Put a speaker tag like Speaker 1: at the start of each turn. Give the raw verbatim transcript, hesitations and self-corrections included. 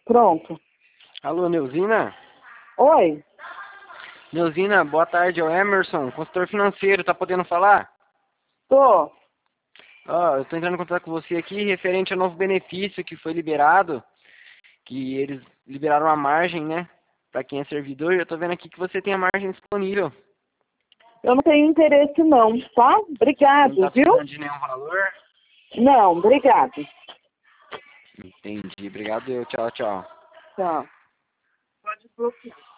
Speaker 1: Pronto.
Speaker 2: Alô, Neuzina?
Speaker 1: Oi?
Speaker 2: Neuzina, boa tarde, é o Emerson, consultor financeiro, tá podendo falar?
Speaker 1: Tô.
Speaker 2: Ó, eu tô entrando em contato com você aqui referente ao novo benefício que foi liberado, que eles liberaram a margem, né, pra quem é servidor, e eu tô vendo aqui que você tem a margem disponível.
Speaker 1: Eu não tenho interesse não, tá?
Speaker 2: Você não
Speaker 1: Obrigado,
Speaker 2: tá
Speaker 1: viu?
Speaker 2: precisando de nenhum valor?
Speaker 1: Não, obrigado.
Speaker 2: Entendi, obrigado, eu, tchau, tchau.
Speaker 1: Tchau. Pode bloquear.